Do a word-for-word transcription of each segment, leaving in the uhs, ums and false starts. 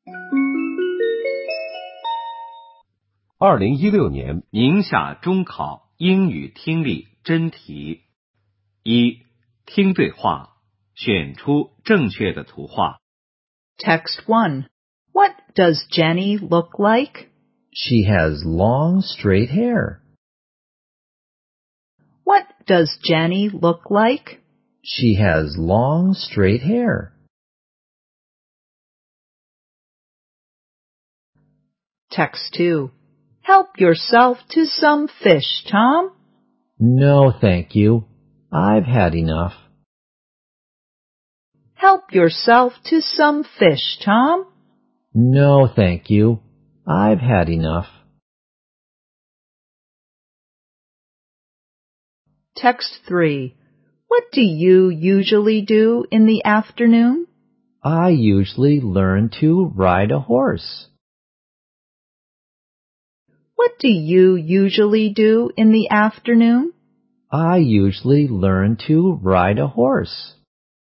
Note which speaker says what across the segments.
Speaker 1: 二零一六年宁夏中考英语听力真题：一、听对话，选出正确的图画。
Speaker 2: Text one. What does Jenny look like?
Speaker 3: She has long, straight hair.
Speaker 2: What does Jenny look like?
Speaker 3: She has long, straight hair.
Speaker 2: Text two. Help yourself to some fish, Tom.
Speaker 3: No, thank you. I've had enough.
Speaker 2: Help yourself to some fish, Tom.
Speaker 3: No, thank you. I've had enough.
Speaker 2: Text three. What do you usually do in the afternoon?
Speaker 3: I usually learn to ride a horse.
Speaker 2: What do you usually do in the afternoon?
Speaker 3: I usually learn to ride a horse.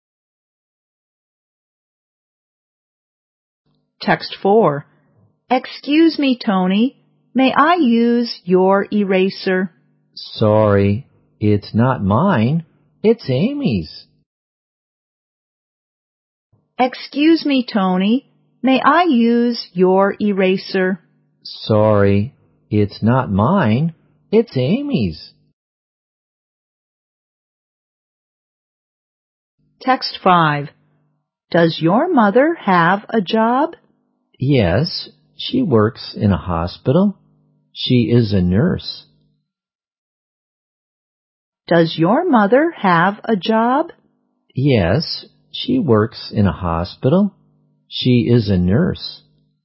Speaker 2: Text four. Excuse me, Tony. May I use your eraser?
Speaker 3: Sorry, it's not mine. It's Amy's.
Speaker 2: Excuse me, Tony. May I use your eraser?
Speaker 3: Sorry, it's not mine. It's Amy's.
Speaker 2: Text five. Does your mother have a job?
Speaker 3: Yes, she works in a hospital. She is a nurse.
Speaker 2: Does your mother have a job?
Speaker 3: Yes, she works in a hospital. She is a nurse.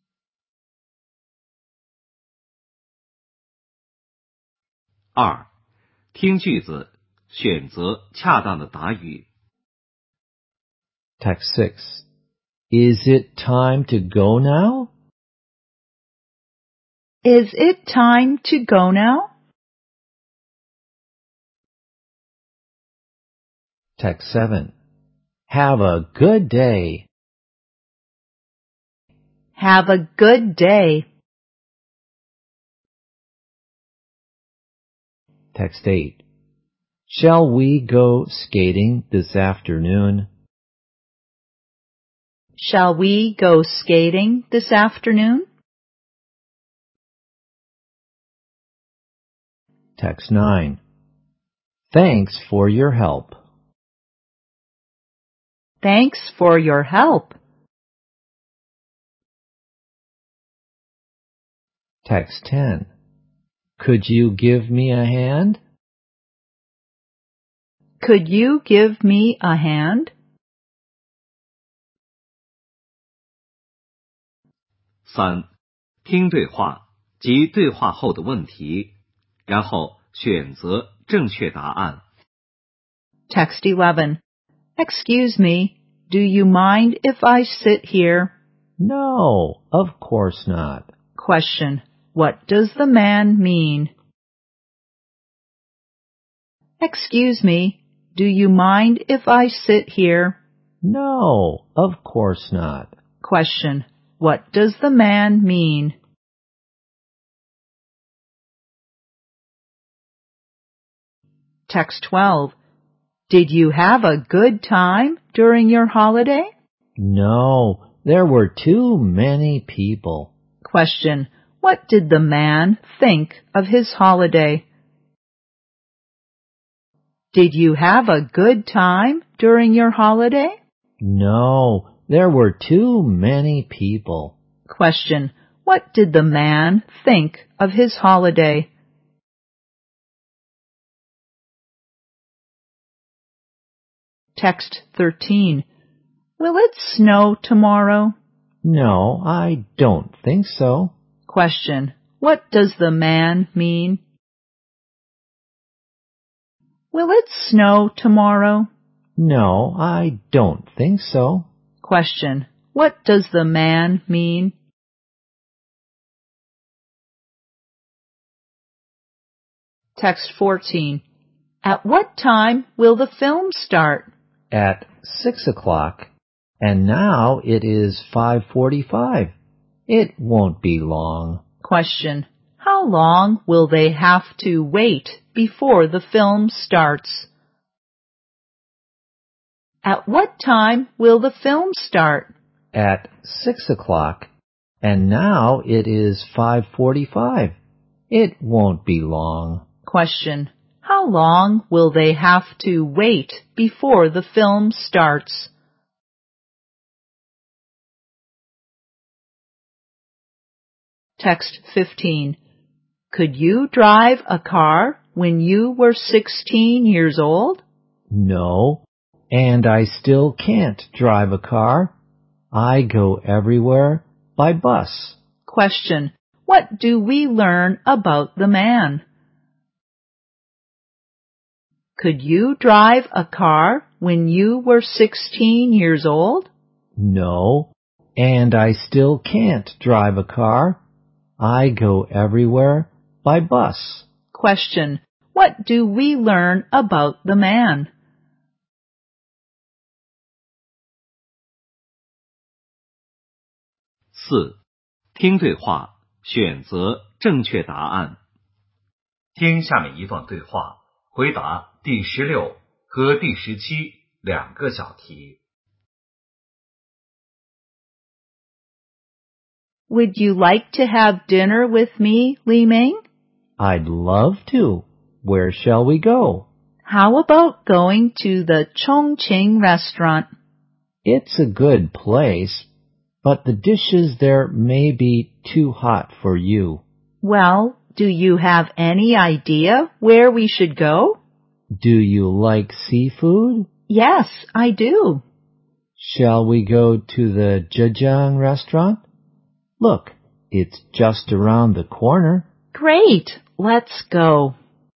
Speaker 1: 二、听句子，选择恰当的答语。
Speaker 3: Text six. Is it time to go now?
Speaker 2: Is it time to go now?
Speaker 3: Text seven. Have a good day.
Speaker 2: Have a good day.
Speaker 3: Text eight. Shall we go skating this afternoon?
Speaker 2: Shall we go skating this afternoon?
Speaker 3: Text nine. Thanks for your help.
Speaker 2: Thanks for your help.
Speaker 3: Text ten. Could you give me a hand?
Speaker 2: Could you give me a hand?
Speaker 1: 三、听对话及对话后的问题，然后选择正确答案。
Speaker 2: Text eleven. Excuse me, do you mind if I sit here?
Speaker 3: No, of course not.
Speaker 2: Question. What does the man mean? Excuse me, do you mind if I sit here?
Speaker 3: No, of course not.
Speaker 2: Question. What does the man mean? Text twelve. Did you have a good time during your holiday?
Speaker 3: No, there were too many people.
Speaker 2: Question. What did the man think of his holiday? Did you have a good time during your holiday?
Speaker 3: No, there were too many people.
Speaker 2: Question. What did the man think of his holiday? Text thirteen. Will it snow tomorrow?
Speaker 3: No, I don't think so.
Speaker 2: Question. What does the man mean? Will it snow tomorrow?
Speaker 3: No, I don't think so.
Speaker 2: Question. What does the man mean? Text fourteen. At what time will the film start?
Speaker 3: At six o'clock, and now it is five forty-five. It won't be long.
Speaker 2: Question. How long will they have to wait before the film starts? At what time will the film start?
Speaker 3: At six o'clock, and now it is five forty-five. It won't be long.
Speaker 2: Question. How long will they have to wait before the film starts? Text fifteen. Could you drive a car when you were sixteen years old?
Speaker 3: No, and I still can't drive a car. I go everywhere by bus.
Speaker 2: Question. What do we learn about the man? Could you drive a car when you were sixteen years old?
Speaker 3: No, and I still can't drive a car. I go everywhere by bus.
Speaker 2: Question. What do we learn about the man?
Speaker 1: 四、听对话，选择正确答案。听下面一段对话，回答第十六和第十七两个小题。
Speaker 2: Would you like to have dinner with me, Li Ming?
Speaker 3: I'd love to. Where shall we go?
Speaker 2: How about going to the Chongqing restaurant?
Speaker 3: It's a good place, but the dishes there may be too hot for you.
Speaker 2: Well, do you have any idea where we should go?
Speaker 3: Do you like seafood?
Speaker 2: Yes, I do.
Speaker 3: Shall we go to the Zhejiang restaurant? Look, it's just around the corner.
Speaker 2: Great, let's go.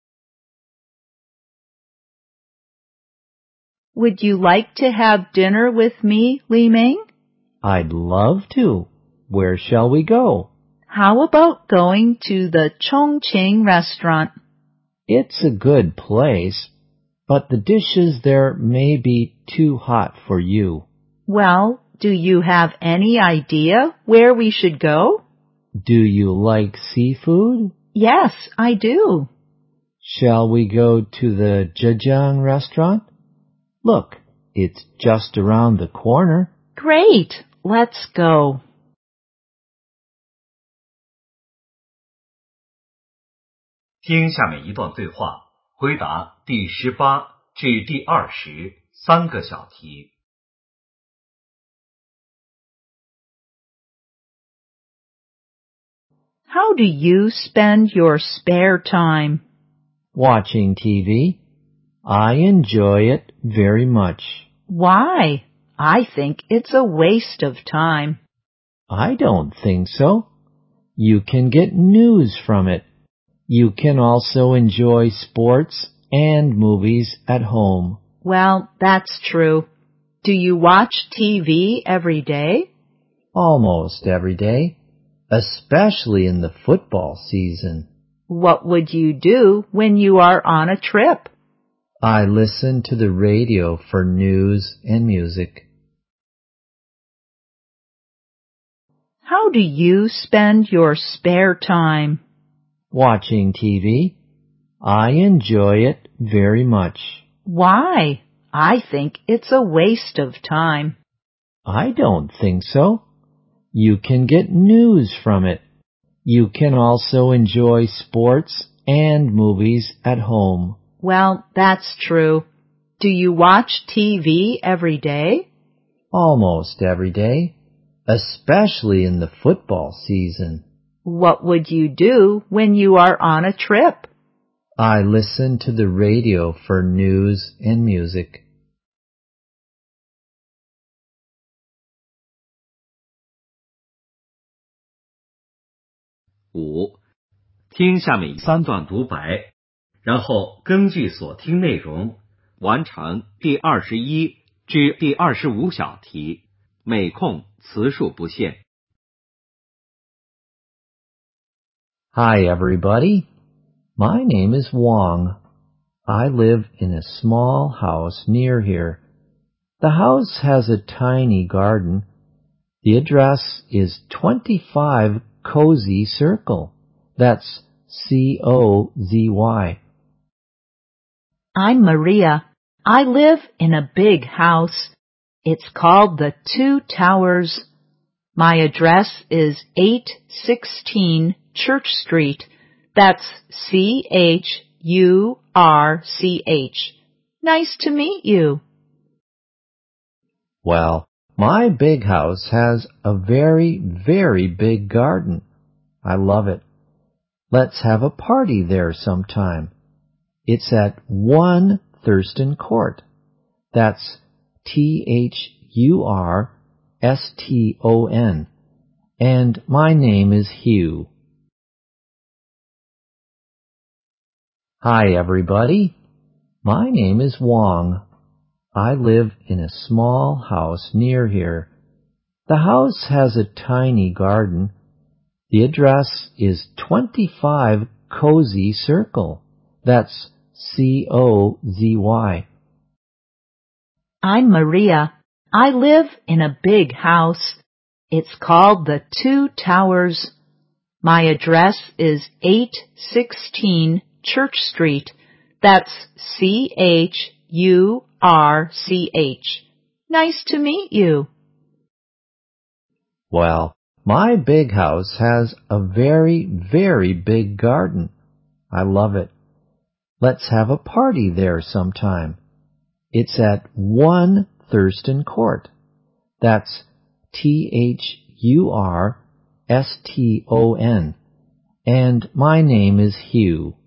Speaker 2: Would you like to have dinner with me, Li Ming?
Speaker 3: I'd love to. Where shall we go?
Speaker 2: How about going to the Chongqing restaurant?
Speaker 3: It's a good place, but the dishes there may be too hot for you.
Speaker 2: Well, do you have any idea where we should go?
Speaker 3: Do you like seafood?
Speaker 2: Yes, I do.
Speaker 3: Shall we go to the Zhejiang restaurant? Look, it's just around the corner.
Speaker 2: Great, let's go.
Speaker 1: "听下面一段对话，回答第十八至第二十三个小题。
Speaker 2: How do you spend your spare time?
Speaker 3: Watching T V. I enjoy it very much.
Speaker 2: Why? I think it's a waste of time.
Speaker 3: I don't think so. You can get news from it. You can also enjoy sports and movies at home.
Speaker 2: Well, that's true. Do you watch T V every day?
Speaker 3: Almost every day, especially in the football season.
Speaker 2: What would you do when you are on a trip?
Speaker 3: I listen to the radio for news and music.
Speaker 2: How do you spend your spare time?
Speaker 3: Watching T V. I enjoy it very much.
Speaker 2: Why? I think it's a waste of time.
Speaker 3: I don't think so. You can get news from it. You can also enjoy sports and movies at home.
Speaker 2: Well, that's true. Do you watch T V every day?
Speaker 3: Almost every day, especially in the football season.
Speaker 2: What would you do when you are on a trip?
Speaker 3: I listen to the radio for news and music.
Speaker 1: 五、听下面三段独白，然后根据所听内容完成第二十一至第二十五小题，每空词数不限。
Speaker 3: Hi, everybody. My name is Wong. I live in a small house near here. The house has a tiny garden, The address is twenty-five Cozy Circle. That's C O Z Y.
Speaker 2: I'm Maria. I live in a big house. It's called the Two Towers. My address is eight sixteen Church Street. That's C H U R C H. Nice to meet you.
Speaker 3: Well, my big house has a very, very big garden. I love it. Let's have a party there sometime. It's at one Thurston Court. That's T H U R S T O N. And my name is Hugh. Hi, everybody. My name is Wong. I live in a small house near here. The house has a tiny garden. The address is twenty-five Cozy Circle. That's C O Z Y.
Speaker 2: I'm Maria. I live in a big house. It's called the Two Towers. My address is eight sixteen Church Street. That's C H U R C H. Nice to meet you.
Speaker 3: Well, my big house has a very, very big garden. I love it. Let's have a party there sometime. It's at one Thurston Court. That's T H U R S T O N. And my name is Hugh.